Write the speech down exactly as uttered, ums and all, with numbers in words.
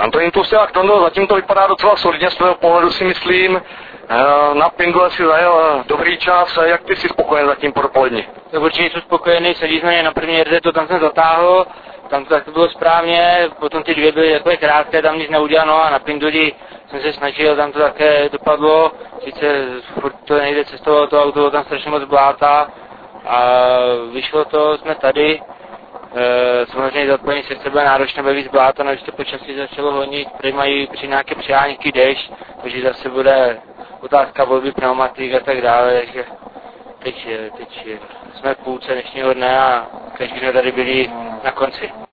Antonín Tlustý Tondo, zatím to vypadá docela solidně z tvého pohledu, si myslím. Na Pindule si zajel dobrý čas, jak ty jsi spokojen zatím po dopoledni? Tak určitě jsem spokojený, sedí jsme na první jeře, to tam jsem zatáhl, tam to tak to bylo správně, potom ty dvě byly takové krátké, tam nic neudělano a na Pinduli jsem se snažil, tam to také dopadlo, sice furt to nejde cestovalo to auto, tam strašně moc bláta a vyšlo to, jsme tady. E, samozřejmě to odpojení srdce bude náročné, bude víc bláta, než to počasí začalo honit, tady mají při nějaké přijáníky déšť, takže zase bude otázka volby pneumatik a tak dále, takže teď, teď jsme v půlce dnešního dne a každý jsme tady byli na konci.